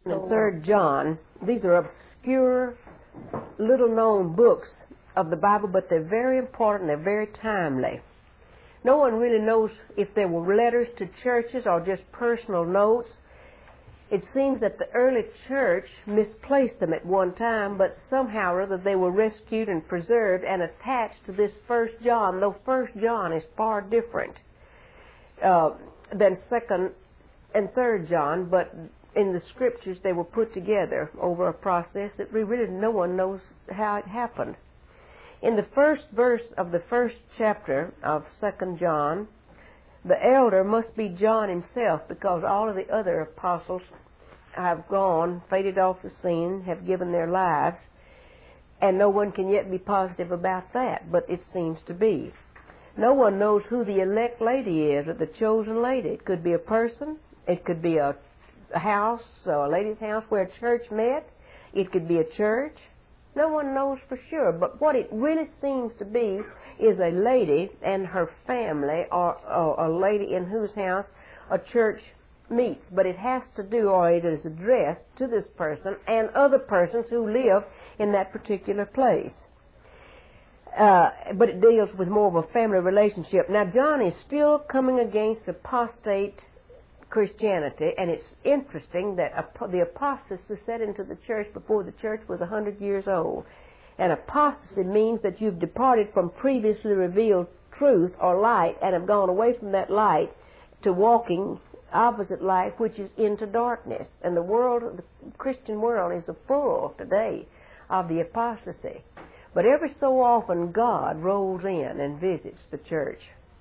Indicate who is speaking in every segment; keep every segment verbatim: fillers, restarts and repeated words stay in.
Speaker 1: and Third John, these are obscure, little-known books of the Bible, but they're very important, they're very timely. No one really knows if they were letters to churches or just personal notes. It seems that the early church misplaced them at one time, but somehow or other they were rescued and preserved and attached to this First John, though First John is far different uh, than Second and Third John, but in the Scriptures they were put together over a process that we really no one knows how it happened. In the first verse of the first chapter of Second John, the elder must be John himself, because all of the other apostles have gone, faded off the scene, have given their lives, and no one can yet be positive about that, but it seems to be. No one knows who the elect lady is, or the chosen lady. It could be a person, it could be a, a house, a lady's house where a church met, it could be a church. No one knows for sure, but what it really seems to be is a lady and her family, or, or a lady in whose house a church meets. But it has to do, or it is addressed to this person and other persons who live in that particular place. Uh, but it deals with more of a family relationship. Now, John is still coming against apostate Christianity, and it's interesting that the apostasy set into the church before the church was a hundred years old. And apostasy means that you've departed from previously revealed truth or light and have gone away from that light to walking opposite light, which is into darkness. And the world, the Christian world, is full today of the apostasy. But every so often God rolls in and visits the church.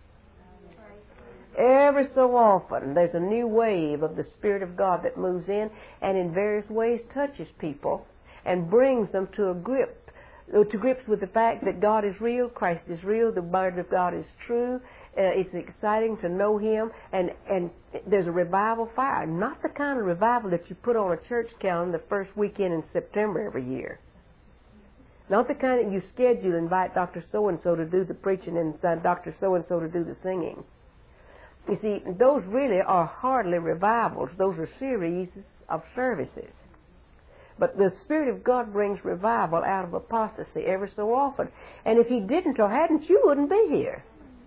Speaker 1: Every so often there's a new wave of the Spirit of God that moves in and in various ways touches people and brings them to a grip, to grips with the fact that God is real, Christ is real, the Word of God is true. Uh, it's exciting to know Him, and, and there's a revival fire. Not the kind of revival that you put on a church calendar the first weekend in September every year. Not the kind that you schedule, invite Doctor So-and-so to do the preaching and Doctor So-and-so to do the singing. You see, those really are hardly revivals. Those are series of services. But the Spirit of God brings revival out of apostasy every so often. And if He didn't or hadn't, you wouldn't be here.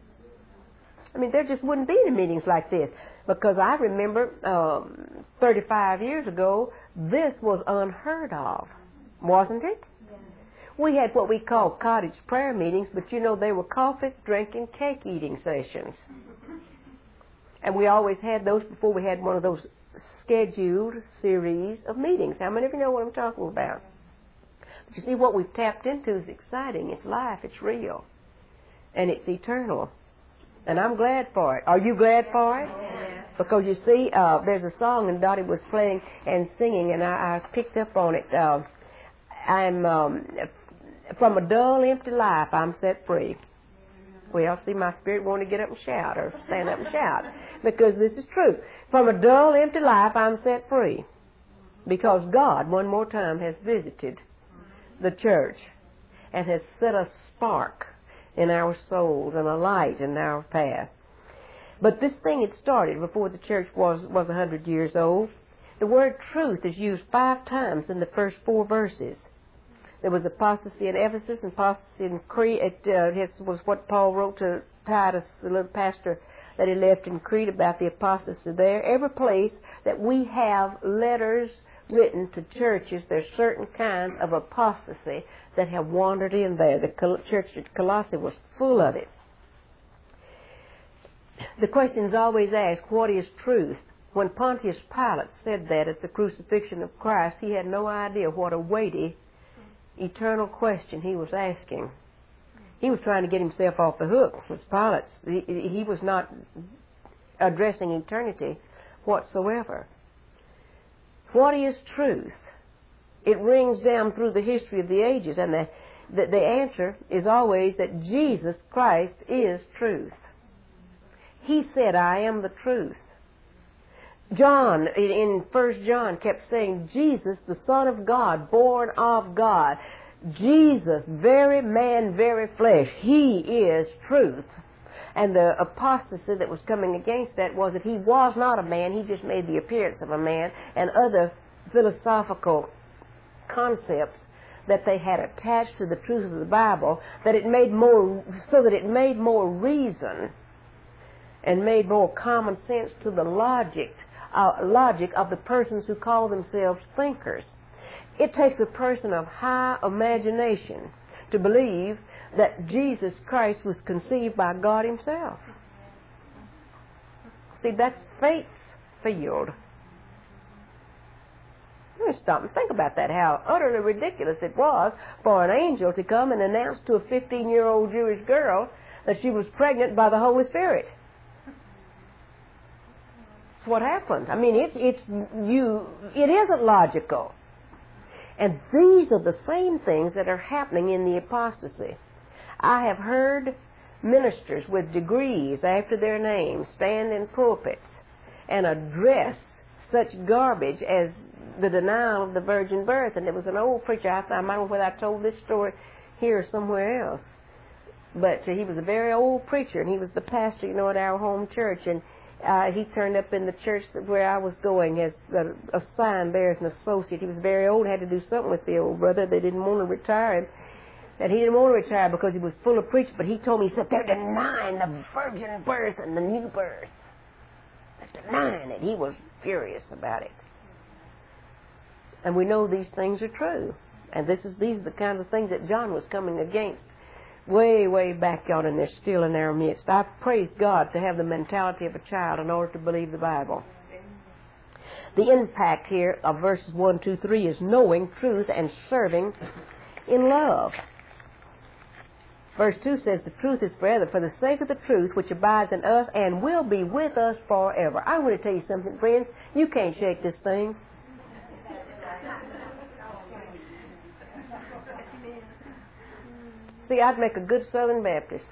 Speaker 1: I mean, there just wouldn't be any meetings like this. Because I remember um, thirty-five years ago, this was unheard of, wasn't it? Yeah. We had what we call cottage prayer meetings, but you know, they were coffee, drinking, cake eating sessions. And we always had those before we had one of those scheduled series of meetings. How many of you know what I'm talking about? But you see, what we've tapped into is exciting. It's life. It's real. And it's eternal. And I'm glad for it. Are you glad for it? Yeah. Because you see, uh, there's a song and Dottie was playing and singing, and I, I picked up on it. Uh, I'm um, from a dull, empty life, I'm set free. Well, see, my spirit wanted to get up and shout, or stand up and shout, because this is true. From a dull, empty life, I'm set free, because God, one more time, has visited the church and has set a spark in our souls and a light in our path. But this thing had started before the church was was a hundred years old. The word truth is used five times in the first four verses. There was apostasy in Ephesus and apostasy in Crete. It uh, was what Paul wrote to Titus, the little pastor that he left in Crete, about the apostasy there. Every place that we have letters written to churches, there's certain kinds of apostasy that have wandered in there. The church at Colossae was full of it. The question is always asked, what is truth? When Pontius Pilate said that at the crucifixion of Christ, he had no idea what a weighty eternal question he was asking. He was trying to get himself off the hook. It was Pilate's. He, he was not addressing eternity whatsoever. What is truth? It rings down through the history of the ages, and the, the, the answer is always that Jesus Christ is truth. He said, I am the truth. John, in First John, kept saying, Jesus, the Son of God, born of God. Jesus, very man, very flesh. He is truth. And the apostasy that was coming against that was that he was not a man. He just made the appearance of a man. And other philosophical concepts that they had attached to the truth of the Bible, that it made more, so that it made more reason and made more common sense to the logic, uh, logic of the persons who call themselves thinkers. It takes a person of high imagination to believe that Jesus Christ was conceived by God Himself. See, that's faith's field. Let's stop and think about that, how utterly ridiculous it was for an angel to come and announce to a fifteen-year-old Jewish girl that she was pregnant by the Holy Spirit. That's what happened. I mean, it's, it's, you, it isn't logical. And these are the same things that are happening in the apostasy. I have heard ministers with degrees after their names stand in pulpits and address such garbage as the denial of the virgin birth. And there was an old preacher, I, I don't know whether I told this story here or somewhere else, but uh, he was a very old preacher, and he was the pastor, you know, at our home church. And uh, he turned up in the church where I was going as a, a sign bearer as an associate. He was very old, had to do something with the old brother. They didn't want to retire him. And he didn't want to retire because he was full of preaching, but he told me, he said, they're denying the virgin birth and the new birth. They're denying it. He was furious about it. And we know these things are true. And this is these are the kinds of things that John was coming against way, way back on, and they're still in our midst. I praise God to have the mentality of a child in order to believe the Bible. The impact here of verses one, two, three is knowing truth and serving in love. Verse two says, the truth is forever, for the sake of the truth which abides in us and will be with us forever. I want to tell you something, friends. You can't shake this thing. See, I'd make a good Southern Baptist.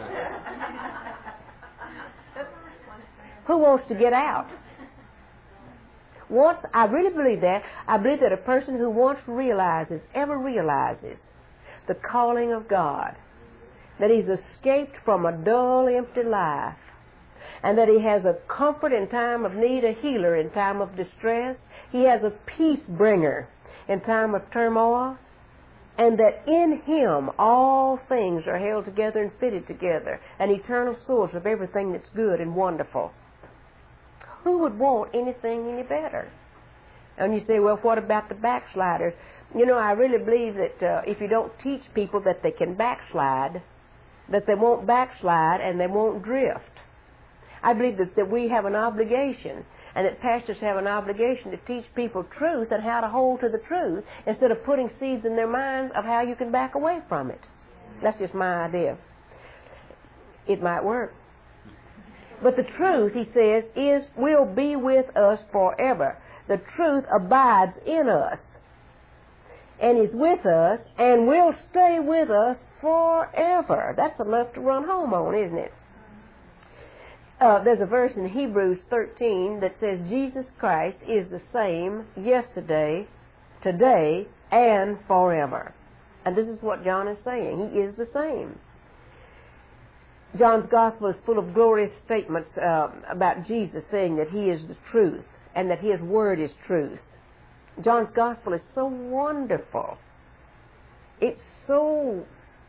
Speaker 1: Who wants to get out? Once, I really believe that. I believe that a person who once realizes, ever realizes, the calling of God, that he's escaped from a dull, empty life, and that he has a comfort in time of need, a healer in time of distress, he has a peace bringer in time of turmoil, and that in Him all things are held together and fitted together, an eternal source of everything that's good and wonderful. Who would want anything any better? And you say, well, what about the backsliders? You know, I really believe that uh, if you don't teach people that they can backslide, that they won't backslide and they won't drift. I believe that, that we have an obligation, and that pastors have an obligation to teach people truth and how to hold to the truth instead of putting seeds in their minds of how you can back away from it. That's just my idea. It might work. But the truth, he says, is will be with us forever. The truth abides in us and is with us and will stay with us forever. That's enough to run home on, isn't it? Uh, there's a verse in Hebrews thirteen that says Jesus Christ is the same yesterday, today, and forever. And this is what John is saying. He is the same. John's gospel is full of glorious statements uh, about Jesus, saying that He is the truth and that His word is truth. John's gospel is so wonderful. It's so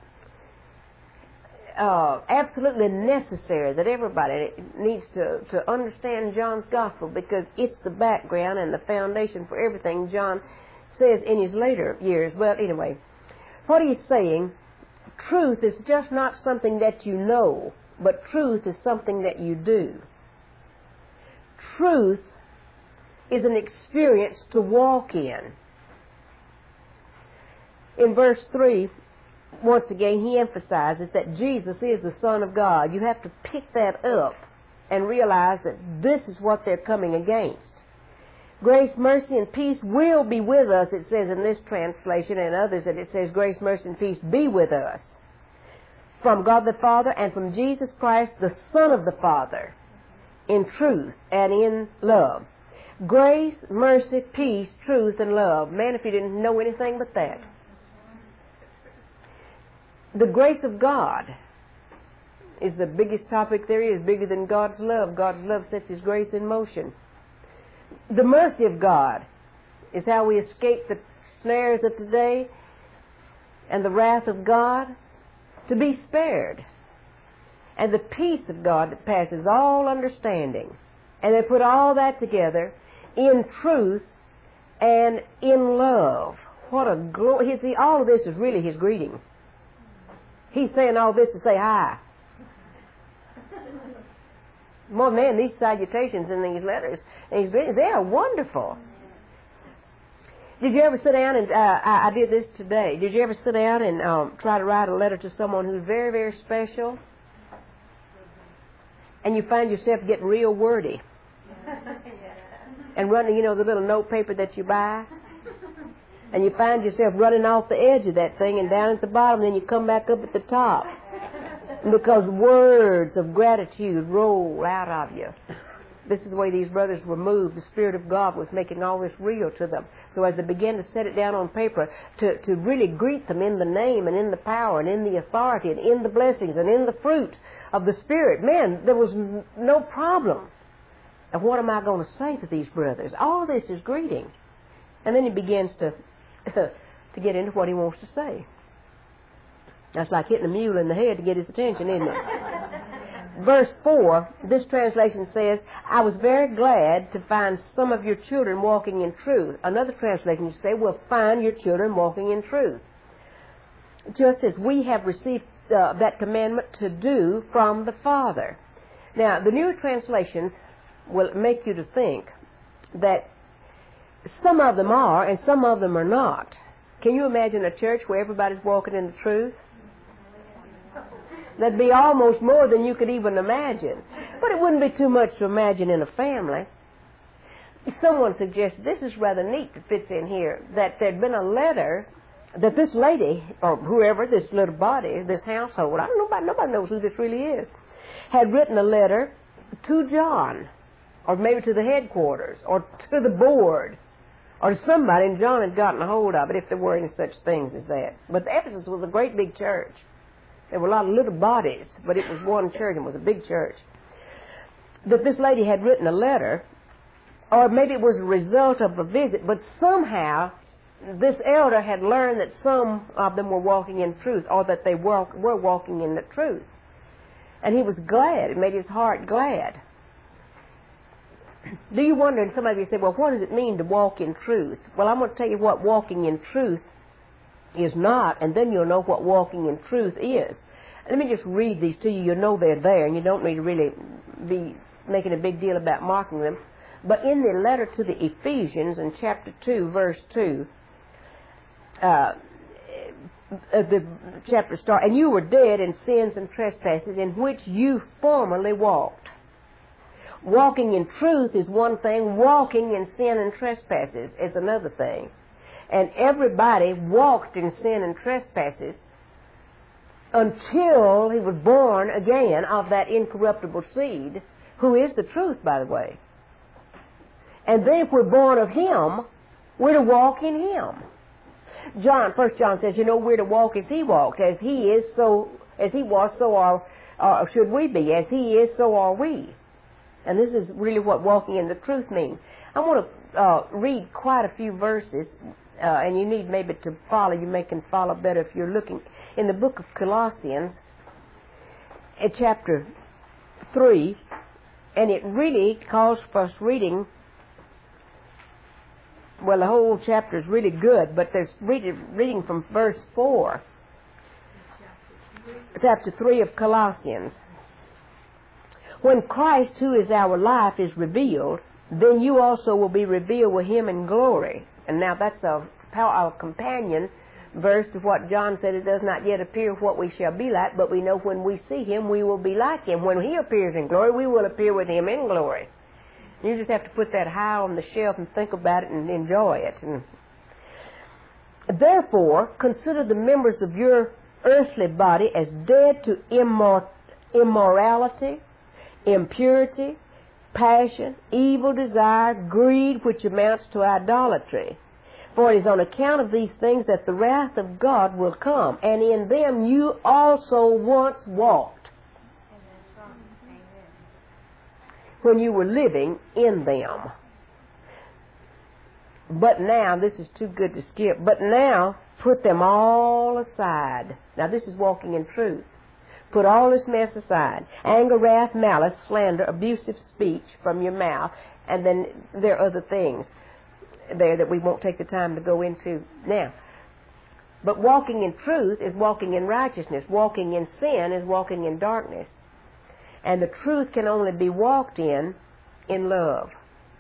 Speaker 1: uh, absolutely necessary that everybody needs to, to understand John's gospel, because it's the background and the foundation for everything John says in his later years. Well, anyway, what he's saying, truth is just not something that you know, but truth is something that you do. Truth is an experience to walk in. In verse three, once again, he emphasizes that Jesus is the Son of God. You have to pick that up and realize that this is what they're coming against. Grace, mercy, and peace will be with us, it says in this translation, and others that it says grace, mercy, and peace be with us, from God the Father and from Jesus Christ, the Son of the Father, in truth and in love. Grace, mercy, peace, truth, and love. Man, if you didn't know anything but that. The grace of God is the biggest topic there is, bigger than God's love. God's love sets His grace in motion. The mercy of God is how we escape the snares of today and the wrath of God, to be spared. And the peace of God that passes all understanding. And they put all that together in truth and in love. What a glory. All of this is really his greeting. He's saying all this to say hi. Well, man, these salutations in these letters, and these greetings, they are wonderful. Did you ever sit down and, uh, I, I did this today, did you ever sit down and um, try to write a letter to someone who's very, very special? And you find yourself getting real wordy. And running, you know, the little note paper that you buy. And you find yourself running off the edge of that thing and down at the bottom, and then you come back up at the top. Because words of gratitude roll out of you. This is the way these brothers were moved. The Spirit of God was making all this real to them. So as they began to set it down on paper, to, to really greet them in the name and in the power and in the authority and in the blessings and in the fruit of the Spirit, man, there was no problem. And what am I going to say to these brothers? All this is greeting. And then he begins to, to get into what he wants to say. That's like hitting a mule in the head to get his attention, isn't it? Verse four, this translation says, I was very glad to find some of your children walking in truth. Another translation you say, well, find your children walking in truth. Just as we have received uh, that commandment to do from the Father. Now, the newer translations will make you to think that some of them are and some of them are not. Can you imagine a church where everybody's walking in the truth? That'd be almost more than you could even imagine. But it wouldn't be too much to imagine in a family. Someone suggested, this is rather neat that fits in here, that there'd been a letter that this lady, or whoever, this little body, this household, I don't know about, nobody knows who this really is, had written a letter to John, or maybe to the headquarters, or to the board, or to somebody, and John had gotten a hold of it, if there were any such things as that. But Ephesus was a great big church. There were a lot of little bodies, but it was one church and it was a big church. That this lady had written a letter, or maybe it was a result of a visit, but somehow this elder had learned that some of them were walking in truth, or that they were, were walking in the truth. And he was glad. It made his heart glad. Do you wonder, and some of you say, well, what does it mean to walk in truth? Well, I'm going to tell you what walking in truth is not, and then you'll know what walking in truth is. Let me just read these to you. You'll know they're there, and you don't need to really be making a big deal about marking them. But in the letter to the Ephesians, in chapter two, verse two, uh, the chapter starts, and you were dead in sins and trespasses in which you formerly walked. Walking in truth is one thing. Walking in sin and trespasses is another thing. And everybody walked in sin and trespasses until he was born again of that incorruptible seed, who is the truth, by the way. And then if we're born of him, we're to walk in him. John, First John says, you know, we're to walk as he walked. As he is, so as he was, so are, uh, should we be. As he is, so are we. And this is really what walking in the truth means. I want to uh, read quite a few verses. Uh, and you need maybe to follow, you may can follow better if you're looking in the book of Colossians, in chapter three, and it really calls for us reading, well, the whole chapter is really good, but there's reading, reading from verse four, chapter three of Colossians. When Christ, who is our life, is revealed, then you also will be revealed with him in glory. And now that's a, a companion verse to what John said, it does not yet appear what we shall be like, but we know when we see him, we will be like him. When he appears in glory, we will appear with him in glory. You just have to put that high on the shelf and think about it and enjoy it. And therefore, consider the members of your earthly body as dead to immor- immorality, impurity, passion, evil desire, greed, which amounts to idolatry. For it is on account of these things that the wrath of God will come, and in them you also once walked when you were living in them. But now, this is too good to skip, but now put them all aside. Now this is walking in truth. Put all this mess aside. Anger, wrath, malice, slander, abusive speech from your mouth. And then there are other things there that we won't take the time to go into now. But walking in truth is walking in righteousness. Walking in sin is walking in darkness. And the truth can only be walked in in love.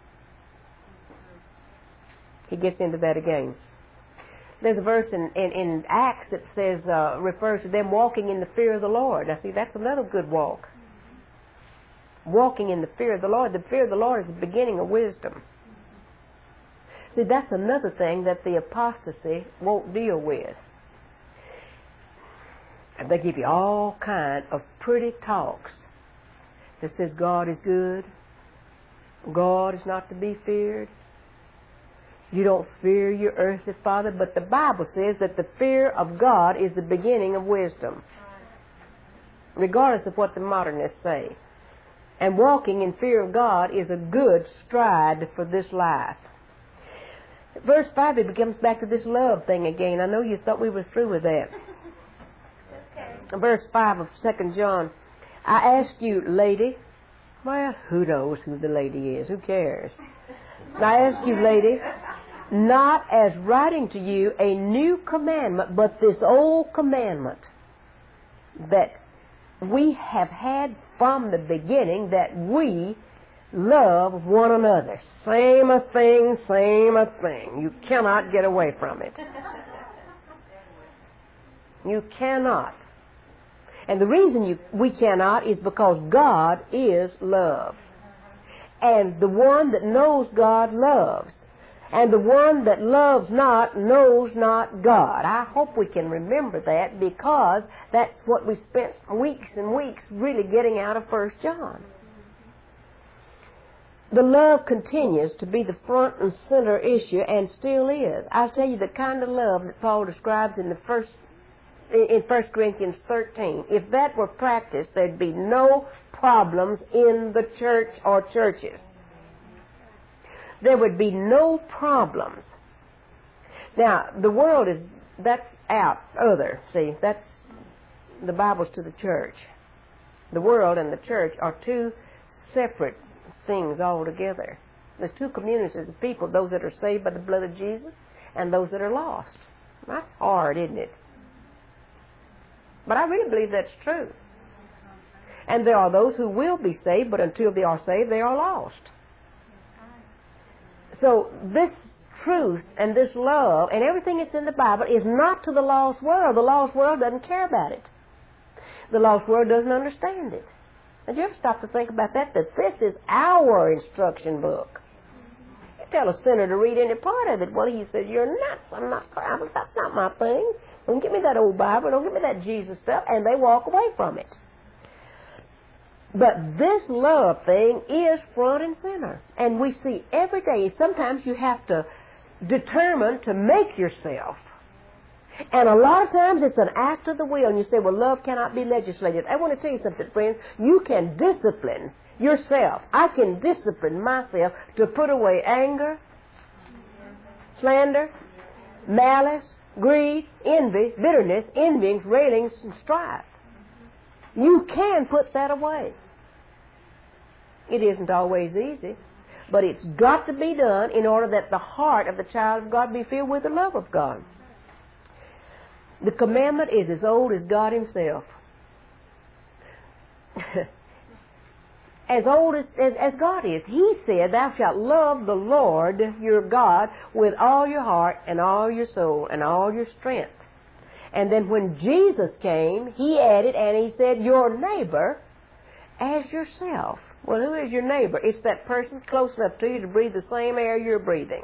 Speaker 1: He gets into that again. There's a verse in, in, in Acts that says, uh, refers to them walking in the fear of the Lord. Now see, that's another good walk. Walking in the fear of the Lord. The fear of the Lord is the beginning of wisdom. See, that's another thing that the apostasy won't deal with. And they give you all kind of pretty talks that says God is good, God is not to be feared, you don't fear your earthly father, but the Bible says that the fear of God is the beginning of wisdom, regardless of what the modernists say. And walking in fear of God is a good stride for this life. Verse five, it comes back to this love thing again. I know you thought we were through with that. Okay. Verse five of Second John, I ask you, lady, well, who knows who the lady is? Who cares? I ask you, lady, not as writing to you a new commandment, but this old commandment that we have had from the beginning, that we love one another. Same a thing, same a thing. You cannot get away from it. You cannot. And the reason you, we cannot is because God is love. And the one that knows God loves. And the one that loves not knows not God. I hope we can remember that, because that's what we spent weeks and weeks really getting out of First John. The love continues to be the front and center issue, and still is. I'll tell you the kind of love that Paul describes in the first in First Corinthians thirteen. If that were practiced, there'd be no problems in the church or churches. There would be no problems. Now, the world is, that's out, other. See, that's, the Bible's to the church. The world and the church are two separate things altogether. There's two communities of people, those that are saved by the blood of Jesus and those that are lost. That's hard, isn't it? But I really believe that's true. And there are those who will be saved, but until they are saved, they are lost. So this truth and this love and everything that's in the Bible is not to the lost world. The lost world doesn't care about it. The lost world doesn't understand it. Did you ever stop to think about that? That this is our instruction book. You tell a sinner to read any part of it, well, he says, you're nuts. I'm not, I'm, that's not my thing. Don't give me that old Bible. Don't give me that Jesus stuff. And they walk away from it. But this love thing is front and center. And we see every day, sometimes you have to determine to make yourself. And a lot of times it's an act of the will. And you say, well, love cannot be legislated. I want to tell you something, friends. You can discipline yourself. I can discipline myself to put away anger, slander, malice, greed, envy, bitterness, envyings, railings, and strife. You can put that away. It isn't always easy, but it's got to be done in order that the heart of the child of God be filled with the love of God. The commandment is as old as God Himself. As old as, as, as God is. He said, thou shalt love the Lord your God with all your heart and all your soul and all your strength. And then when Jesus came, He added, and He said, your neighbor as yourself. Well, who is your neighbor? It's that person close enough to you to breathe the same air you're breathing.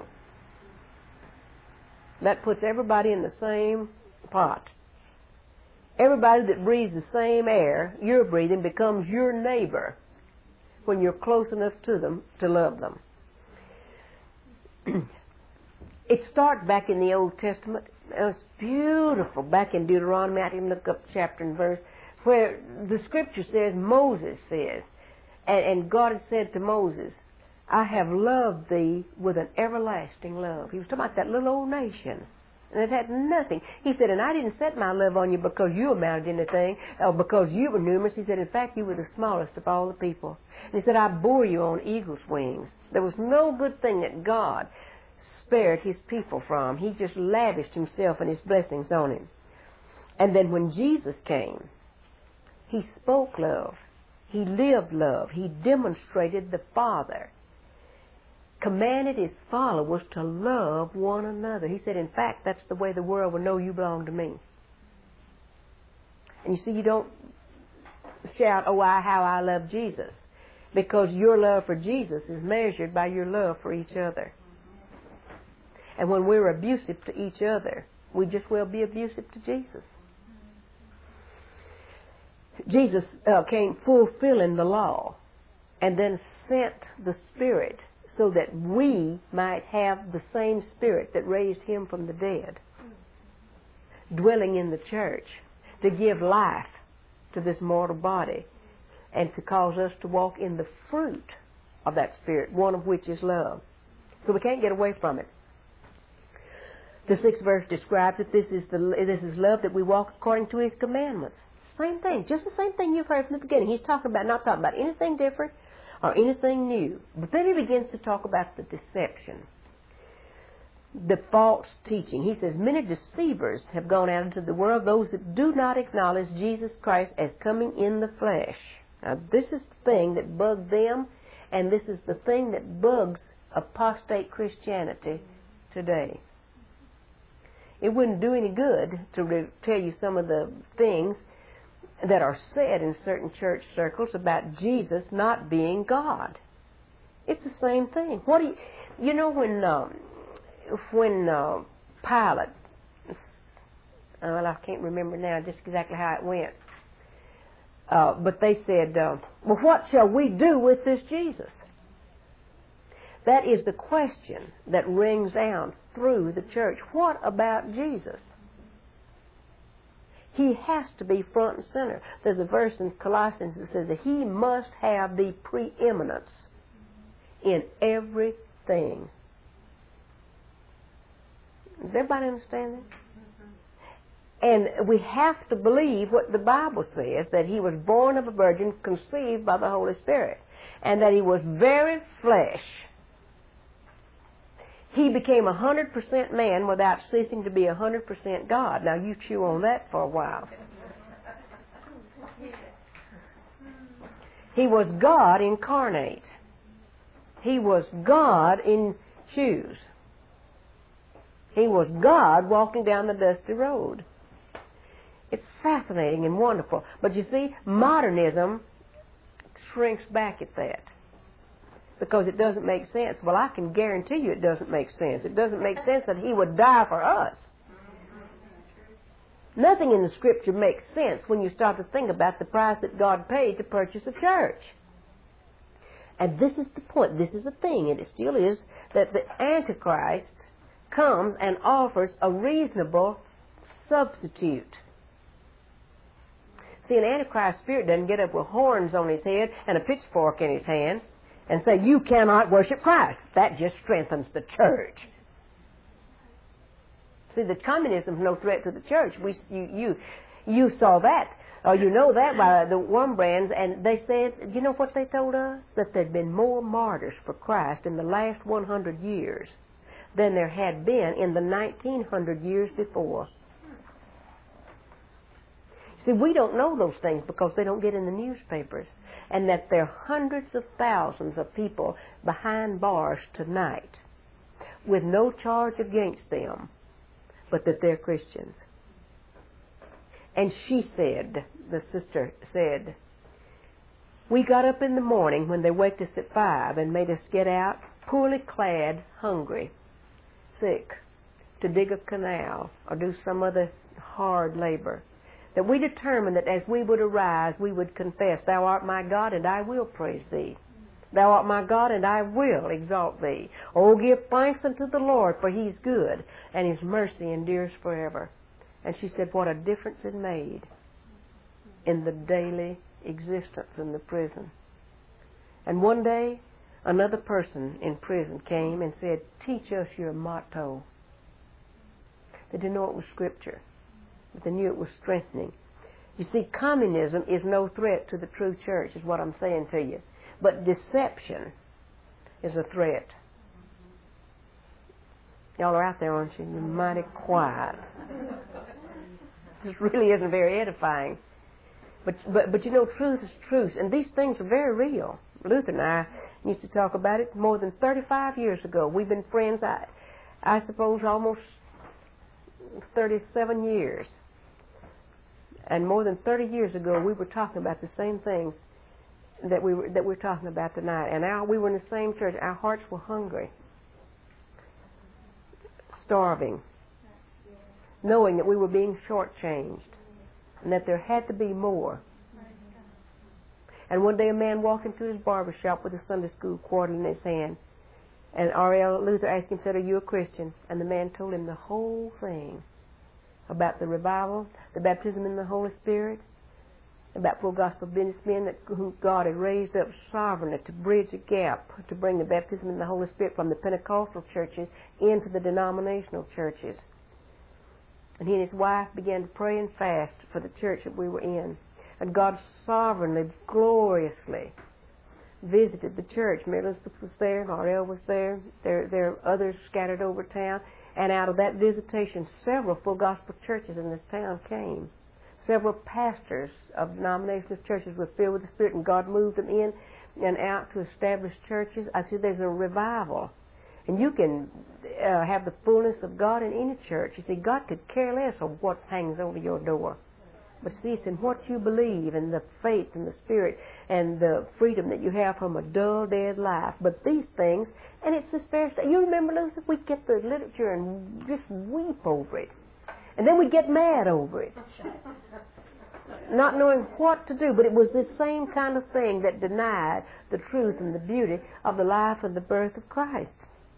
Speaker 1: That puts everybody in the same pot. Everybody that breathes the same air you're breathing becomes your neighbor when you're close enough to them to love them. It starts back in the Old Testament. It's beautiful. Back in Deuteronomy, I can look up chapter and verse, where the Scripture says, Moses says, and, and God had said to Moses, I have loved thee with an everlasting love. He was talking about that little old nation. And it had nothing. He said, and I didn't set my love on you because you amounted to anything, or because you were numerous. He said, in fact, you were the smallest of all the people. And he said, I bore you on eagle's wings. There was no good thing that God spared his people from. He just lavished himself and his blessings on him. And then when Jesus came, he spoke love. He lived love. He demonstrated the Father. Commanded his followers to love one another. He said, in fact, that's the way the world will know you belong to me. And you see, you don't shout, oh, I, how I love Jesus, because your love for Jesus is measured by your love for each other. And when we're abusive to each other, we just will be abusive to Jesus. Jesus uh, came fulfilling the law and then sent the Spirit so that we might have the same Spirit that raised him from the dead, dwelling in the church, to give life to this mortal body and to cause us to walk in the fruit of that Spirit, one of which is love. So we can't get away from it. The sixth verse describes that this is, the, this is love, that we walk according to his commandments. Same thing, just the same thing you've heard from the beginning. He's talking about, not talking about anything different or anything new. But then he begins to talk about the deception, the false teaching. He says, many deceivers have gone out into the world, those that do not acknowledge Jesus Christ as coming in the flesh. Now, this is the thing that bugged them, and this is the thing that bugs apostate Christianity today. It wouldn't do any good to re- tell you some of the things that are said in certain church circles about Jesus not being God. It's the same thing. What do you, you know when um, when uh, Pilate, uh, well, I can't remember now just exactly how it went, uh, but they said, uh, well, what shall we do with this Jesus? That is the question that rings out through the church. What about Jesus? He has to be front and center. There's a verse in Colossians that says that he must have the preeminence in everything. Does everybody understand that? And we have to believe what the Bible says, that he was born of a virgin, conceived by the Holy Spirit, and that he was very flesh. He became one hundred percent man without ceasing to be one hundred percent God. Now, you chew on that for a while. He was God incarnate. He was God in shoes. He was God walking down the dusty road. It's fascinating and wonderful. But you see, modernism shrinks back at that, because it doesn't make sense. Well, I can guarantee you it doesn't make sense. It doesn't make sense that he would die for us. Nothing in the Scripture makes sense when you start to think about the price that God paid to purchase a church. And this is the point, this is the thing, and it still is, that the Antichrist comes and offers a reasonable substitute. See, an Antichrist spirit doesn't get up with horns on his head and a pitchfork in his hand and say, you cannot worship Christ. That just strengthens the church. See, the communism is no threat to the church. We, you, you, you saw that, or you know that by the Wurmbrands, and they said, you know what they told us? That there'd been more martyrs for Christ in the last one hundred years than there had been in the nineteen hundred years before. See, we don't know those things because they don't get in the newspapers, and that there are hundreds of thousands of people behind bars tonight with no charge against them, but that they're Christians. And she said, the sister said, we got up in the morning when they waked us at five and made us get out, poorly clad, hungry, sick, to dig a canal or do some other hard labor, that we determined that as we would arise, we would confess, thou art my God, and I will praise thee. Thou art my God, and I will exalt thee. Oh, give thanks unto the Lord, for he's good, and his mercy endures forever. And she said what a difference it made in the daily existence in the prison. And one day, another person in prison came and said, teach us your motto. They didn't know it was Scripture, but they knew it was strengthening. You see, communism is no threat to the true church, is what I'm saying to you. But deception is a threat. Y'all are out there, aren't you? You're mighty quiet. This really isn't very edifying. But, but, but you know, truth is truth. And these things are very real. Luther and I used to talk about it more than thirty-five years ago. We've been friends, I, I suppose, almost thirty-seven years. And more than thirty years ago, we were talking about the same things that we were, that we're talking about tonight. And our, we were in the same church. Our hearts were hungry, starving, knowing that we were being shortchanged and that there had to be more. And one day a man walked into his barber shop with a Sunday school quarter in his hand. And R L Luther asked him, said, are you a Christian? And the man told him the whole thing about the revival, the baptism in the Holy Spirit, about full gospel businessmen that who God had raised up sovereignly to bridge a gap, to bring the baptism in the Holy Spirit from the Pentecostal churches into the denominational churches. And he and his wife began to pray and fast for the church that we were in. And God sovereignly, gloriously visited the church. Mary Elizabeth was there, R L was there, there, there are others scattered over town. And out of that visitation, several full gospel churches in this town came. Several pastors of denominational churches were filled with the Spirit, and God moved them in and out to establish churches. I said there's a revival. And you can uh, have the fullness of God in any church. You see, God could care less of what hangs over your door. But see, it's in what you believe and the faith and the Spirit and the freedom that you have from a dull, dead life. But these things, and it's this very stuff. You remember, Luther, we get the literature and just weep over it. And then we get mad over it. Not knowing what to do. But it was this same kind of thing that denied the truth and the beauty of the life and the birth of Christ.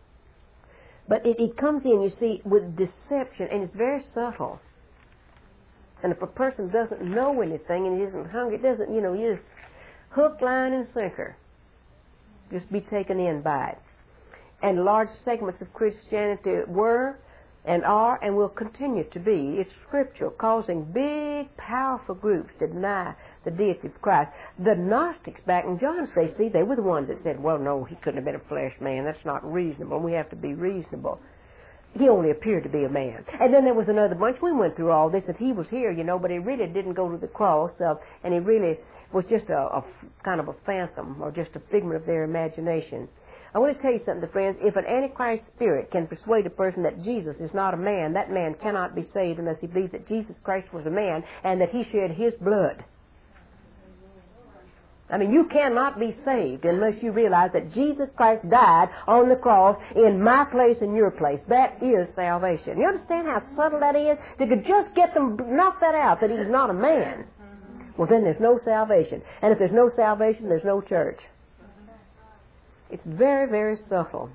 Speaker 1: But it, it comes in, you see, with deception, and it's very subtle. And if a person doesn't know anything and he isn't hungry, it doesn't, you know, you just hook, line, and sinker. Just be taken in by it. And large segments of Christianity were and are and will continue to be, it's scriptural, causing big, powerful groups to deny the deity of Christ. The Gnostics back in John's day, see, they were the ones that said, well, no, he couldn't have been a flesh man. That's not reasonable. We have to be reasonable. He only appeared to be a man. And then there was another bunch. We went through all this, that he was here, you know, but he really didn't go to the cross, uh, and he really was just a, a kind of a phantom or just a figment of their imagination. I want to tell you something, friends. If an Antichrist spirit can persuade a person that Jesus is not a man, that man cannot be saved unless he believes that Jesus Christ was a man and that he shed his blood. I mean, you cannot be saved unless you realize that Jesus Christ died on the cross in my place and your place. That is salvation. You understand how subtle that is? They could just get them, knock that out, that he's not a man. Well, then there's no salvation. And if there's no salvation, there's no church. It's very, very subtle.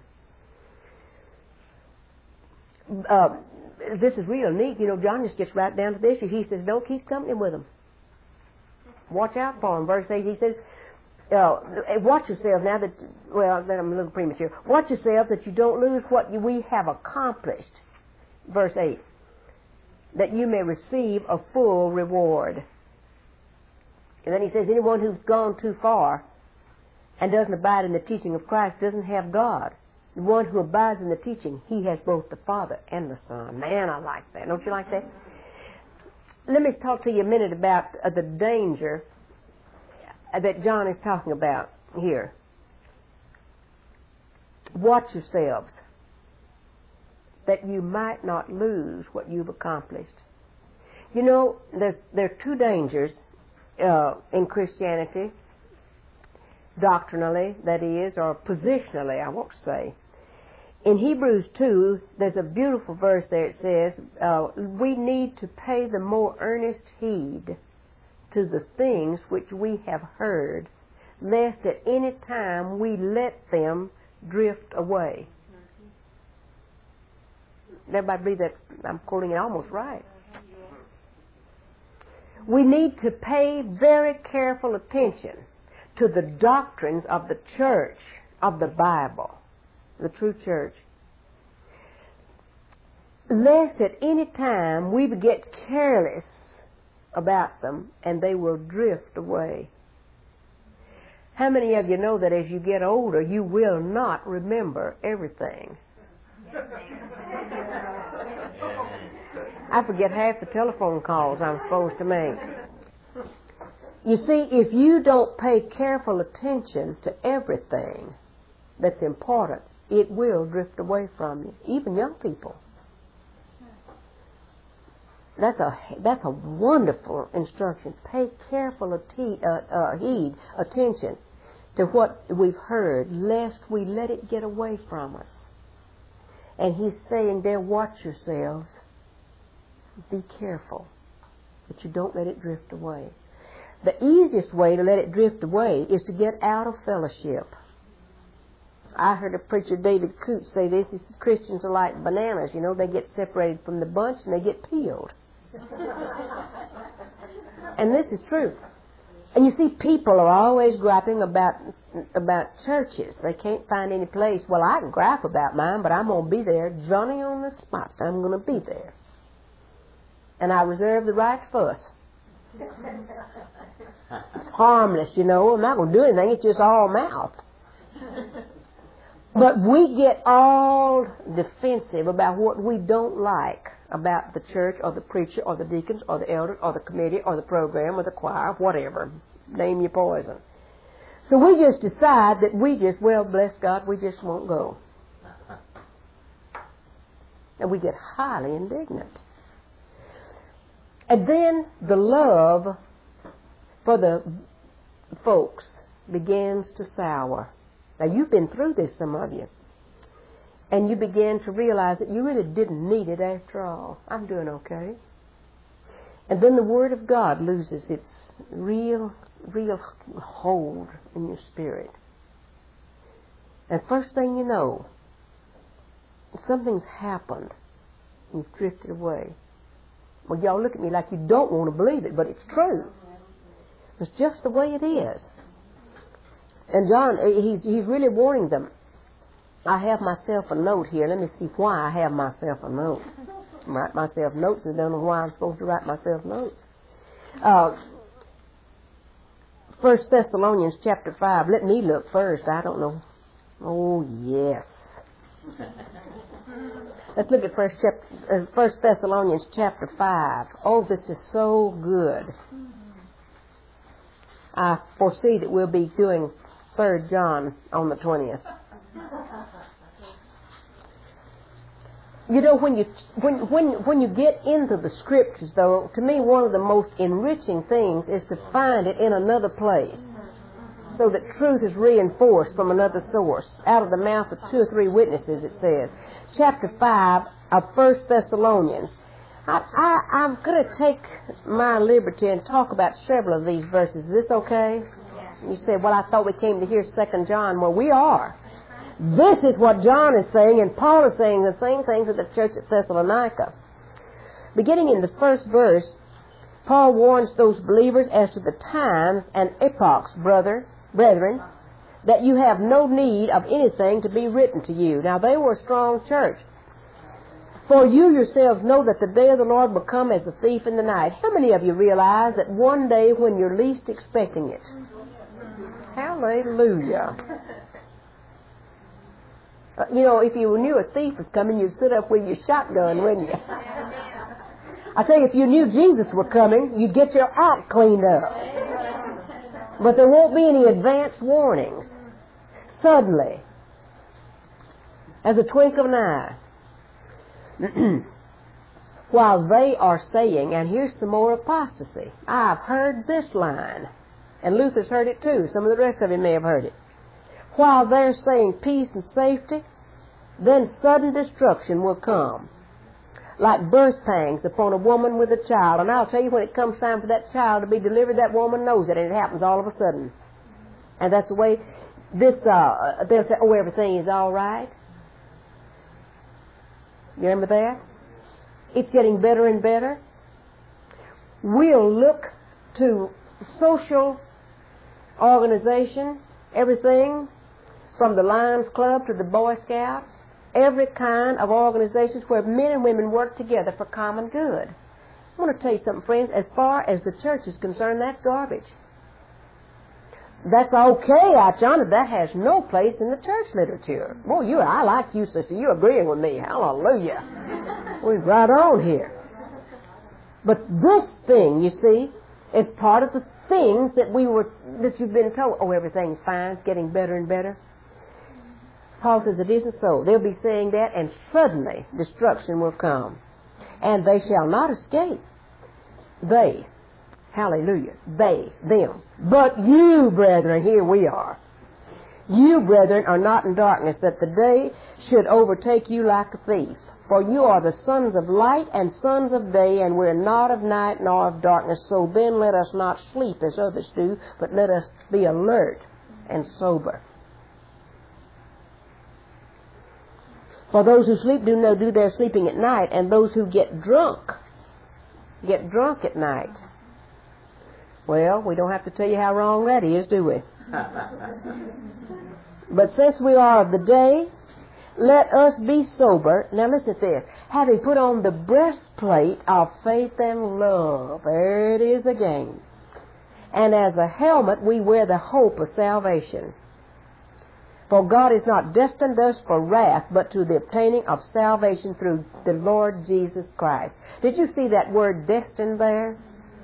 Speaker 1: Uh, this is real neat. You know, John just gets right down to the issue. He says, don't keep company with them. Watch out for them. Verse eight, he says, uh, watch yourselves now that, well, then I'm a little premature. Watch yourselves that you don't lose what you, we have accomplished. Verse eight, that you may receive a full reward. And then he says, anyone who's gone too far and doesn't abide in the teaching of Christ doesn't have God. The one who abides in the teaching, he has both the Father and the Son. Man, I like that. Don't you like that? Let me talk to you a minute about uh, the danger that John is talking about here. Watch yourselves that you might not lose what you've accomplished. You know, there's, there are two dangers uh, in Christianity, doctrinally, that is, or positionally, I want to say. In Hebrews two, there's a beautiful verse there. It says, uh, we need to pay the more earnest heed to the things which we have heard, lest at any time we let them drift away. Everybody believe that's, I'm quoting it almost right. We need to pay very careful attention to the doctrines of the church of the Bible, the true church, lest at any time we get careless about them and they will drift away. How many of you know that as you get older, you will not remember everything? I forget half the telephone calls I'm supposed to make. You see, if you don't pay careful attention to everything that's important, it will drift away from you, even young people. That's a that's a wonderful instruction. Pay careful atti- uh, uh, heed, attention to what we've heard, lest we let it get away from us. And he's saying there, watch yourselves. Be careful that you don't let it drift away. The easiest way to let it drift away is to get out of fellowship. I heard a preacher, David Coots, say this: Christians are like bananas. You know, they get separated from the bunch and they get peeled. And this is true. And you see, people are always griping about about churches. They can't find any place. Well, I can gripe about mine, but I'm going to be there, Johnny on the spot. I'm going to be there. And I reserve the right to fuss. It's harmless, you know. I'm not going to do anything. It's just all mouth. But we get all defensive about what we don't like about the church or the preacher or the deacons or the elders or the committee or the program or the choir, whatever. Name your poison. So we just decide that we just, well, bless God, we just won't go. And we get highly indignant. And then the love for the folks begins to sour. Now, you've been through this, some of you. And you begin to realize that you really didn't need it after all. I'm doing okay. And then the Word of God loses its real, real hold in your spirit. And first thing you know, something's happened. You've drifted away. Well, y'all look at me like you don't want to believe it, but it's true. It's just the way it is. And John, he's, he's really warning them. I have myself a note here. Let me see why I have myself a note. I write myself notes and don't know why I'm supposed to write myself notes. Uh, First Thessalonians chapter five. Let me look first. I don't know. Oh, yes. Let's look at First, chapter, uh, First Thessalonians chapter five. Oh, this is so good. I foresee that we'll be doing Third John on the twentieth. You know, when you when when when you get into the Scriptures, though, to me one of the most enriching things is to find it in another place, so that truth is reinforced from another source, out of the mouth of two or three witnesses. It says, chapter five of First Thessalonians. I, I I'm going to take my liberty and talk about several of these verses. Is this okay? You say, well, I thought we came to hear Second John. Well, we are. This is what John is saying, and Paul is saying the same thing to the church at Thessalonica. Beginning in the first verse, Paul warns those believers as to the times and epochs, brother, brethren, that you have no need of anything to be written to you. Now, they were a strong church. For you yourselves know that the day of the Lord will come as a thief in the night. How many of you realize that one day when you're least expecting it? Hallelujah. Uh, you know, if you knew a thief was coming, you'd sit up with your shotgun, wouldn't you? I tell you, if you knew Jesus were coming, you'd get your act cleaned up. But there won't be any advance warnings. Suddenly, as a twinkle of an eye, while they are saying, and here's some more apostasy. I've heard this line, and Luther's heard it too. Some of the rest of you may have heard it. While they're saying peace and safety, then sudden destruction will come, like birth pangs upon a woman with a child. And I'll tell you, when it comes time for that child to be delivered, that woman knows it, and it happens all of a sudden. And that's the way this, uh, they'll say, oh, everything is all right. You remember that? It's getting better and better. We'll look to social organization, everything, from the Lions Club to the Boy Scouts, every kind of organizations where men and women work together for common good. I want to tell you something, friends. As far as the church is concerned, that's garbage. That's okay, Achana. That has no place in the church literature. Boy, you, I like you, sister. You're agreeing with me. Hallelujah. We're right on here. But this thing, you see, is part of the things that we were, that you've been told. Oh, everything's fine. It's getting better and better. Paul says it isn't so. They'll be saying that, and suddenly destruction will come. And they shall not escape. They, hallelujah, they, them. But you, brethren, here we are. You, brethren, are not in darkness, that the day should overtake you like a thief. For you are the sons of light and sons of day, and we're not of night nor of darkness. So then let us not sleep as others do, but let us be alert and sober. For those who sleep do no do their sleeping at night, and those who get drunk, get drunk at night. Well, we don't have to tell you how wrong that is, do we? But since we are of the day, let us be sober. Now listen to this. Having put on the breastplate of faith and love. There it is again. And as a helmet we wear the hope of salvation. For God has not destined us for wrath, but to the obtaining of salvation through the Lord Jesus Christ. Did you see that word destined there?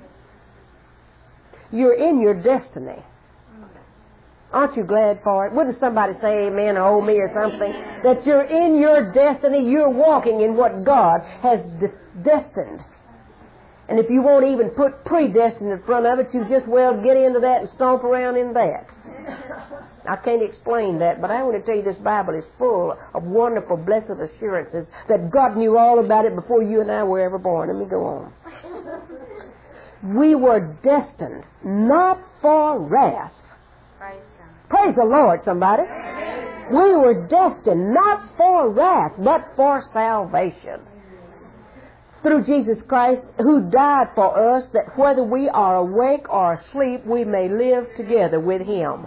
Speaker 1: You're in your destiny. Aren't you glad for it? Wouldn't somebody say amen or oh me or something? That you're in your destiny, you're walking in what God has destined. And if you won't even put predestined in front of it, you just well get into that and stomp around in that. I can't explain that, but I want to tell you this Bible is full of wonderful, blessed assurances that God knew all about it before you and I were ever born. Let me go on. We were destined not for wrath. Praise, Praise the Lord, somebody. Amen. We were destined not for wrath, but for salvation. Through Jesus Christ, who died for us, that whether we are awake or asleep, we may live together with Him.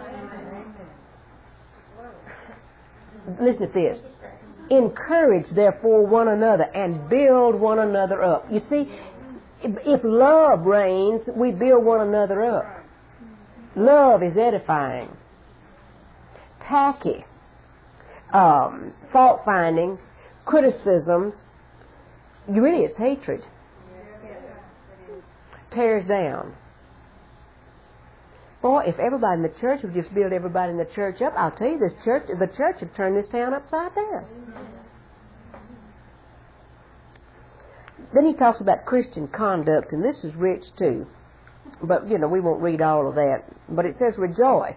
Speaker 1: Listen to this. Encourage, therefore, one another and build one another up. You see, if love reigns, we build one another up. Love is edifying. Tacky, um, fault-finding, criticisms, really it's hatred. Tears down. Boy, if everybody in the church would just build everybody in the church up, I'll tell you, this church, the church would turn this town upside down. Then he talks about Christian conduct, and this is rich too. But, you know, we won't read all of that. But it says, rejoice.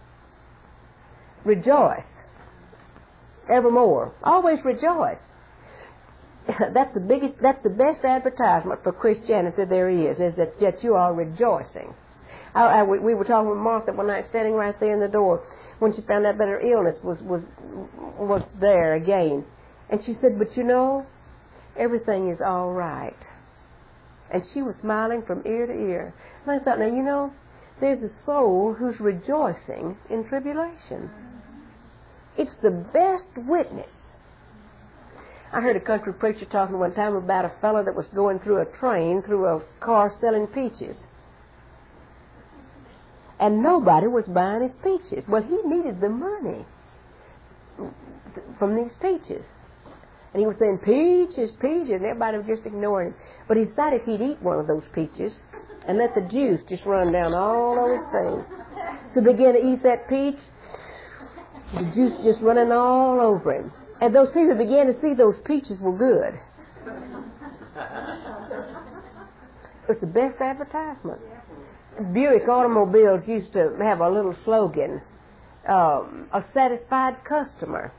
Speaker 1: Rejoice. Evermore. Always rejoice. That's the biggest, that's the best advertisement for Christianity there is, is that, that you are rejoicing. I, I, we were talking with Martha one night, standing right there in the door, when she found out that her illness was, was, was there again. And she said, but you know, everything is all right. And she was smiling from ear to ear. And I thought, now, you know, there's a soul who's rejoicing in tribulation. It's the best witness. I heard a country preacher talking one time about a fellow that was going through a train, through a car selling peaches. And nobody was buying his peaches. Well, he needed the money from these peaches. And he was saying, peaches, peaches, and everybody was just ignoring him. But he decided he'd eat one of those peaches and let the juice just run down all over his face. So he began to eat that peach, the juice just running all over him. And those people began to see those peaches were good. It's the best advertisement. Buick automobiles used to have a little slogan, um, a satisfied customer.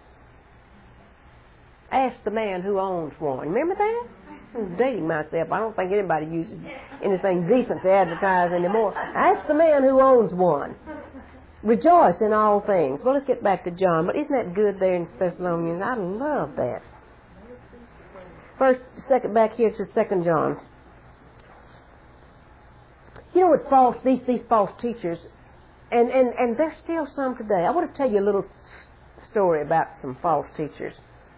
Speaker 1: Ask the man who owns one. Remember that? I'm dating myself. I don't think anybody uses anything decent to advertise anymore. Ask the man who owns one. Rejoice in all things. Well, let's get back to John. But isn't that good there in Thessalonians? I love that. First, second, back here to Second John. You know what false, these, these false teachers And, and, and there's still some today. I want to tell you a little story about some false teachers.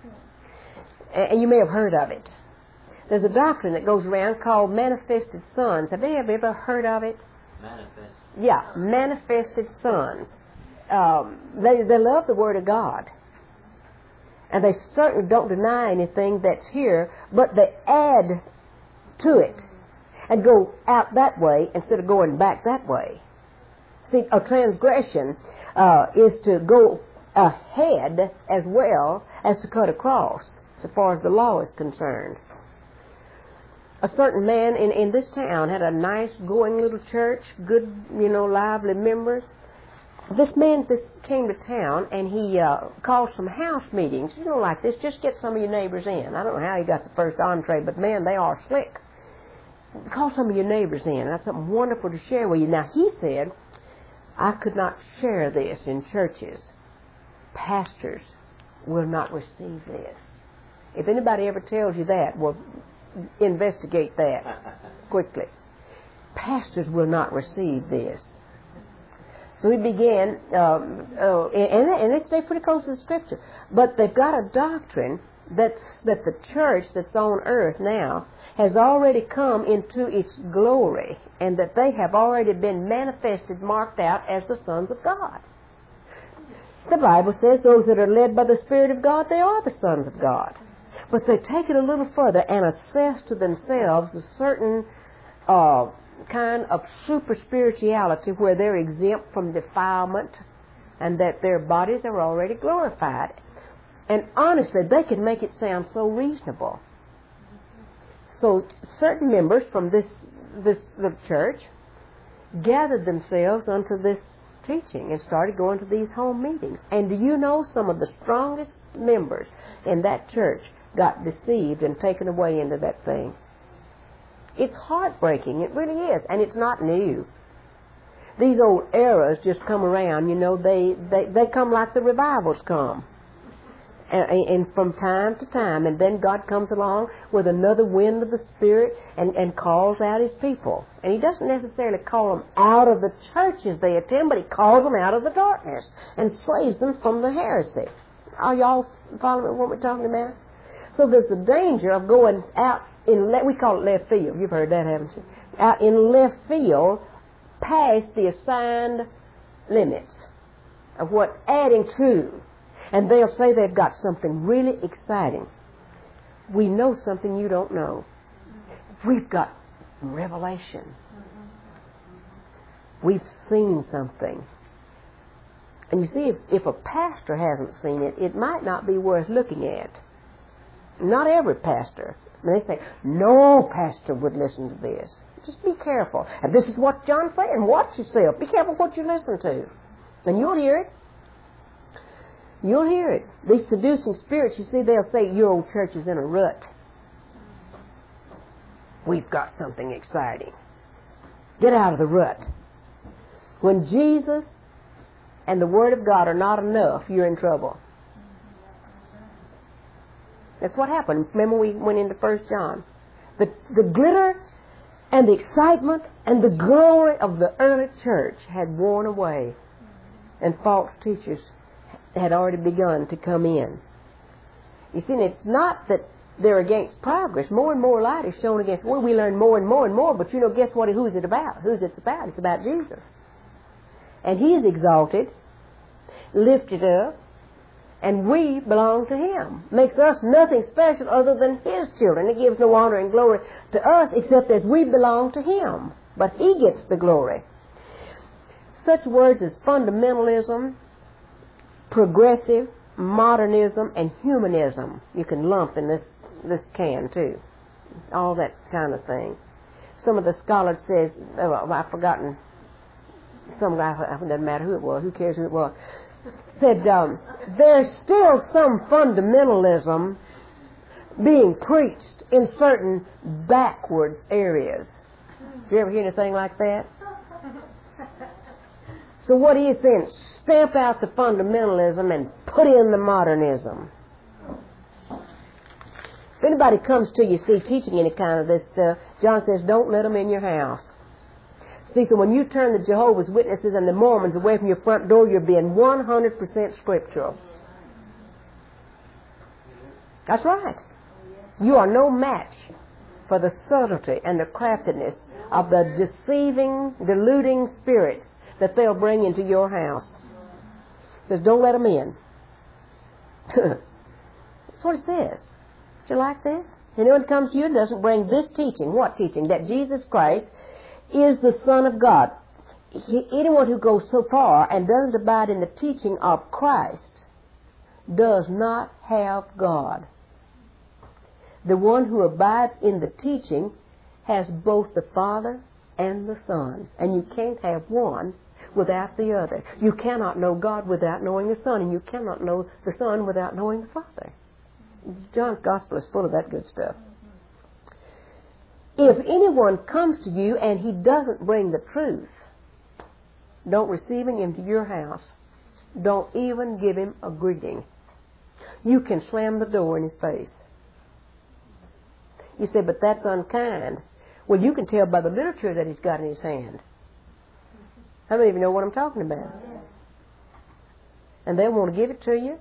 Speaker 1: And you may have heard of it. There's a doctrine that goes around called manifested sons. Have any of you ever heard of it?
Speaker 2: Manifest.
Speaker 1: Yeah, manifested sons. Um, they, they love the Word of God. And they certainly don't deny anything that's here, but they add to it and go out that way instead of going back that way. See, a transgression uh, is to go ahead as well as to cut across, so far as the law is concerned. A certain man in, in this town had a nice going little church, good, you know, lively members. This man this came to town and he uh, called some house meetings, you know, like this, just get some of your neighbors in. I don't know how he got the first entree, but man, they are slick. Call some of your neighbors in. That's something wonderful to share with you. Now, he said, I could not share this in churches. Pastors will not receive this. If anybody ever tells you that, well, investigate that quickly. Pastors will not receive this. So he began, um, uh, and, and they stay pretty close to the Scripture. But they've got a doctrine that's, that the church that's on earth now has already come into its glory, and that they have already been manifested, marked out as the sons of God. The Bible says those that are led by the Spirit of God, they are the sons of God. But they take it a little further and assess to themselves a certain uh, kind of super spirituality where they're exempt from defilement and that their bodies are already glorified. And honestly, they can make it sound so reasonable. So certain members from this this the church gathered themselves unto this teaching and started going to these home meetings. And do you know some of the strongest members in that church got deceived and taken away into that thing? It's heartbreaking. It really is. And it's not new. These old eras just come around, you know, they, they, they come like the revivals come. And, and from time to time, and then God comes along with another wind of the Spirit and, and calls out His people. And He doesn't necessarily call them out of the churches they attend, but He calls them out of the darkness and saves them from the heresy. Are y'all following what we're talking about? So there's the danger of going out in, le- we call it left field. You've heard that, haven't you? Out in left field past the assigned limits of what adding to. And they'll say they've got something really exciting. We know something you don't know. We've got revelation. We've seen something. And you see, if, if a pastor hasn't seen it, it might not be worth looking at. Not every pastor. And they say, no pastor would listen to this. Just be careful. And this is what John's saying. Watch yourself. Be careful what you listen to. And you'll hear it. You'll hear it. These seducing spirits, you see, they'll say, your old church is in a rut. We've got something exciting. Get out of the rut. When Jesus and the Word of God are not enough, you're in trouble. That's what happened. Remember we went into First John. The, the glitter and the excitement and the glory of the early church had worn away. And false teachers had already begun to come in. You see, it's not that they're against progress. More and more light is shown against. Well, we learn more and more and more, but you know, guess what? Who's it about? Who's it's about? It's about Jesus. And He is exalted, lifted up, and we belong to Him. Makes us nothing special other than His children. It gives no honor and glory to us except as we belong to Him. But He gets the glory. Such words as fundamentalism, progressive, modernism, and humanism you can lump in this, this can too. All that kind of thing. Some of the scholars says, oh, I've forgotten, some guy, it doesn't matter who it was, who cares who it was, said um, there's still some fundamentalism being preached in certain backwards areas. Did you ever hear anything like that? So what he is saying, stamp out the fundamentalism and put in the modernism. If anybody comes to you, see, teaching any kind of this stuff, John says, don't let them in your house. See, so when you turn the Jehovah's Witnesses and the Mormons away from your front door, you're being one hundred percent scriptural. That's right. You are no match for the subtlety and the craftiness of the deceiving, deluding spirits that they'll bring into your house. It says, don't let them in. That's what it says. Do you like this? Anyone comes to you and doesn't bring this teaching. What teaching? That Jesus Christ is the Son of God. He, anyone who goes so far and doesn't abide in the teaching of Christ does not have God. The one who abides in the teaching has both the Father and the Son. And you can't have one without the other. You cannot know God without knowing the Son, and you cannot know the Son without knowing the Father. John's Gospel is full of that good stuff. If anyone comes to you and he doesn't bring the truth, don't receive him into your house. Don't even give him a greeting. You can slam the door in his face. You say, but that's unkind. Well, you can tell by the literature that he's got in his hand. How many of you know what I'm talking about? And they want to give it to you.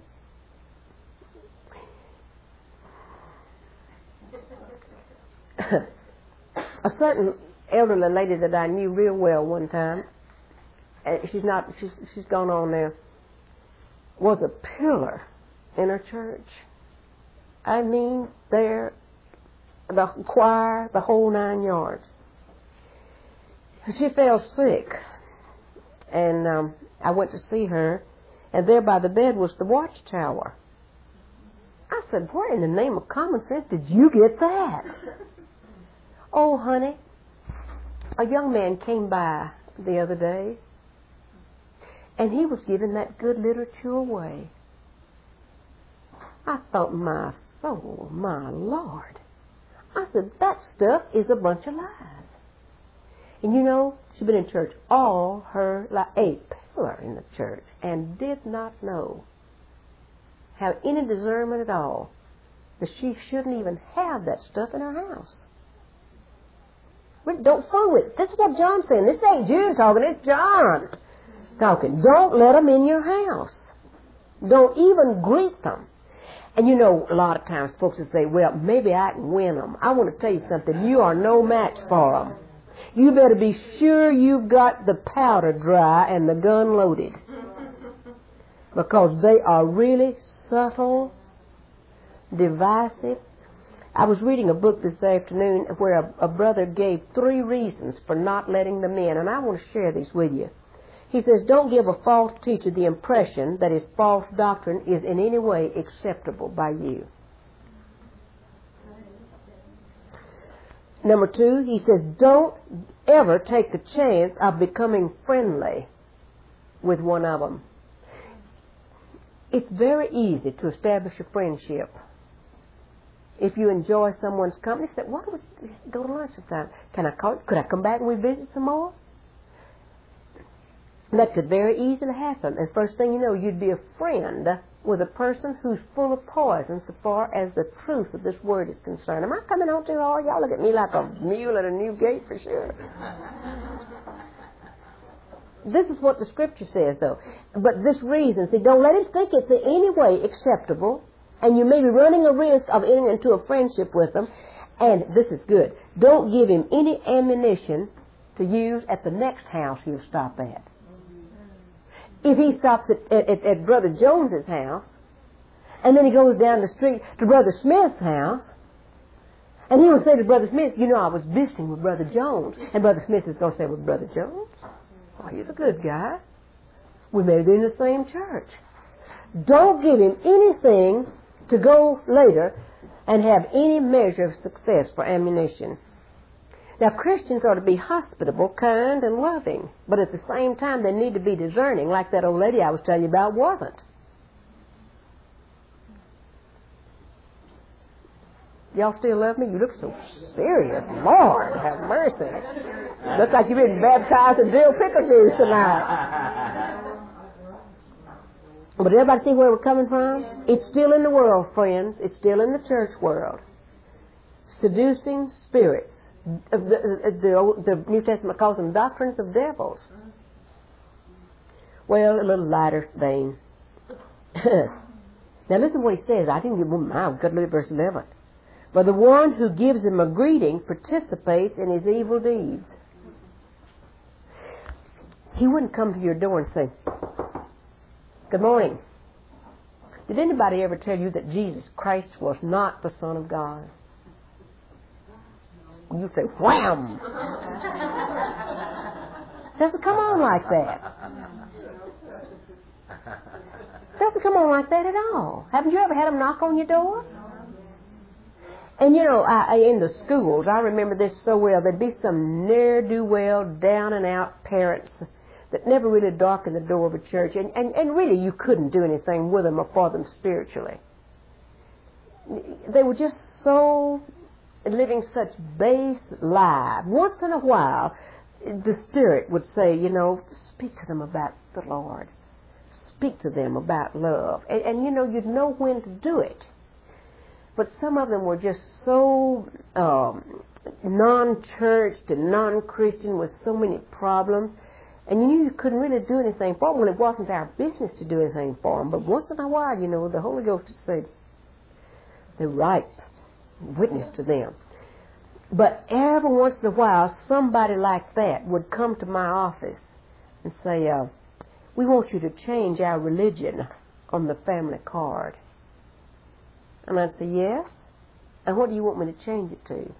Speaker 1: A certain elderly lady that I knew real well one time, and she's not, she's, she's gone on now, was a pillar in her church. I mean, there, the choir, the whole nine yards. She fell sick, and um, I went to see her, and there by the bed was the watchtower. I said, where in the name of common sense did you get that? Oh, honey, a young man came by the other day, and he was giving that good literature away. I thought, my soul, my Lord. I said, that stuff is a bunch of lies. And you know, she'd been in church all her life, a pillar in the church, and did not know, have any discernment at all, that she shouldn't even have that stuff in her house. Don't fool it. This is what John's saying. This ain't Jude talking, it's John talking. Don't let them in your house. Don't even greet them. And you know, a lot of times folks will say, well, maybe I can win them. I want to tell you something. You are no match for them. You better be sure you've got the powder dry and the gun loaded. Because they are really subtle, divisive. I was reading a book this afternoon where a, a brother gave three reasons for not letting them in, and I want to share these with you. He says, don't give a false teacher the impression that his false doctrine is in any way acceptable by you. Number two, he says, don't ever take the chance of becoming friendly with one of them. It's very easy to establish a friendship. If you enjoy someone's company, say, why don't we go to lunch sometime? Can I call? Could I come back and we visit some more? And that could very easily happen. And first thing you know, you'd be a friend with a person who's full of poison so far as the truth of this word is concerned. Am I coming on too hard? Y'all look at me like a mule at a new gate for sure. This is what the scripture says, though. But this reason, see, don't let him think it's in any way acceptable. And you may be running a risk of entering into a friendship with them. And this is good. Don't give him any ammunition to use at the next house he'll stop at. If he stops at, at, at Brother Jones's house, and then he goes down the street to Brother Smith's house, and he will say to Brother Smith, you know, I was visiting with Brother Jones. And Brother Smith is going to say, well, Brother Jones? Oh, he's a good guy. We made it in the same church. Don't give him anything to go later and have any measure of success for ammunition. Now, Christians are to be hospitable, kind, and loving, but at the same time, they need to be discerning, like that old lady I was telling you about wasn't. Y'all still love me? You look so serious. Lord, have mercy. Looks like you've been baptized in dill pickle juice tonight. But everybody see where we're coming from? It's still in the world, friends. It's still in the church world. Seducing spirits The, the, the, the New Testament calls them doctrines of devils. Well, a little lighter vein. Now listen to what he says. I didn't give him my. I've got to look at verse eleven. But the one who gives him a greeting participates in his evil deeds. He wouldn't come to your door and say, "Good morning. Did anybody ever tell you that Jesus Christ was not the Son of God?" You say, "Wham!" Doesn't come on like that. Doesn't come on like that at all. Haven't you ever had them knock on your door? And you know, I, in the schools, I remember this so well. There'd be some ne'er-do-well, down-and-out parents that never really darkened the door of a church, and, and, and really you couldn't do anything with them or for them spiritually. They were just so living such base lives. Once in a while, the Spirit would say, you know, speak to them about the Lord. Speak to them about love. And, and you know, you'd know when to do it. But some of them were just so um, non-churched and non-Christian with so many problems. And you knew you couldn't really do anything for them when it wasn't our business to do anything for them. But once in a while, you know, the Holy Ghost would say, they're right. Witness to them. But every once in a while, somebody like that would come to my office and say, uh, we want you to change our religion on the family card. And I'd say, yes. And what do you want me to change it to?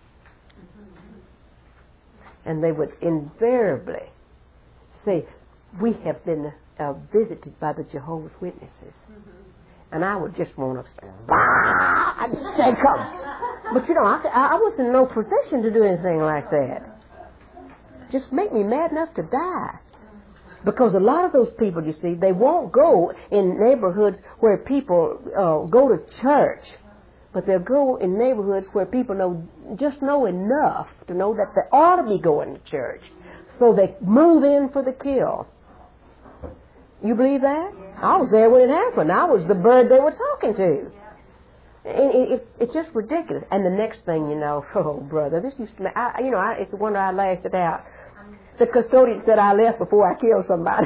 Speaker 1: And they would invariably say, we have been uh, visited by the Jehovah's Witnesses. And I would just want to say, bah! I'd say, come. But you know, I, I was in no position to do anything like that. Just make me mad enough to die. Because a lot of those people, you see, they won't go in neighborhoods where people uh, go to church. But they'll go in neighborhoods where people know, just know enough to know that they ought to be going to church. So they move in for the kill. You believe that? I was there when it happened. I was the bird they were talking to. It, it, it's just ridiculous. And the next thing you know, oh brother, this used to, I, you know, I, it's the wonder I lasted out. The custodian said I left before I killed somebody.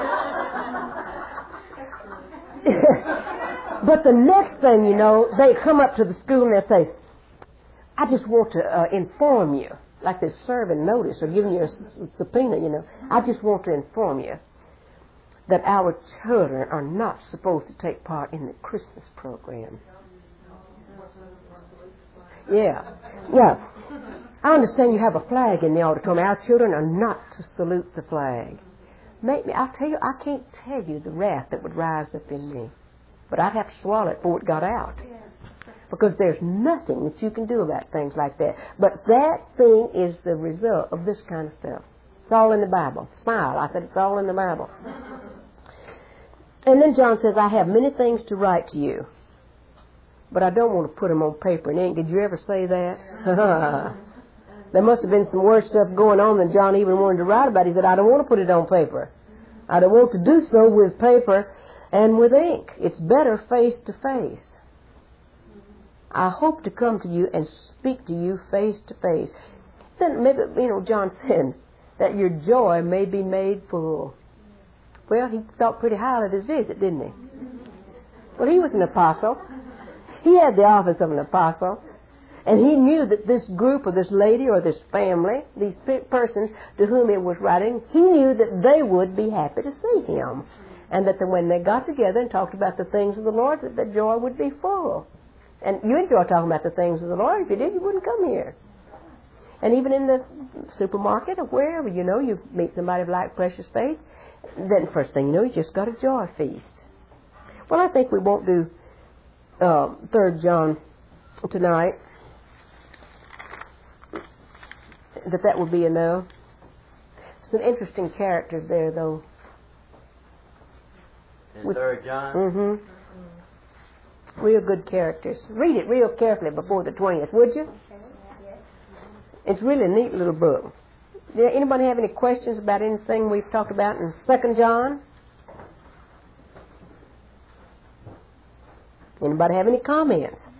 Speaker 1: But the next thing you know, they come up to the school and they say, I just want to uh, inform you, like they're serving notice or giving you a subpoena, you know. I just want to inform you that our children are not supposed to take part in the Christmas program. Yeah, yeah. I understand you have a flag in the auditorium. Our children are not to salute the flag. Make me, I'll tell you, I can't tell you the wrath that would rise up in me. But I'd have to swallow it before it got out. Because there's nothing that you can do about things like that. But that thing is the result of this kind of stuff. It's all in the Bible. Smile. I said it's all in the Bible. And then John says, I have many things to write to you, but I don't want to put them on paper and ink. Did you ever say that? There must have been some worse stuff going on than John even wanted to write about. He said, I don't want to put it on paper. I don't want to do so with paper and with ink. It's better face to face. I hope to come to you and speak to you face to face. Then maybe, you know, John said that your joy may be made full. Well, he thought pretty highly of his visit, didn't he? Well, he was an apostle. He had the office of an apostle. And he knew that this group or this lady or this family, these persons to whom he was writing, he knew that they would be happy to see him. And that when they got together and talked about the things of the Lord, that the joy would be full. And you enjoy talking about the things of the Lord. If you did, you wouldn't come here. And even in the supermarket or wherever, you know, you meet somebody of like precious faith, then first thing you know, you just got a joy feast. Well, I think we won't do uh, Third John tonight. That that would be enough. Some interesting characters there, though.
Speaker 2: In Third John?
Speaker 1: Mm-hmm. Real good characters. Read it real carefully before the twentieth, would you? It's really a neat little book. Did anybody have any questions about anything we've talked about in Second John? Anybody have any comments?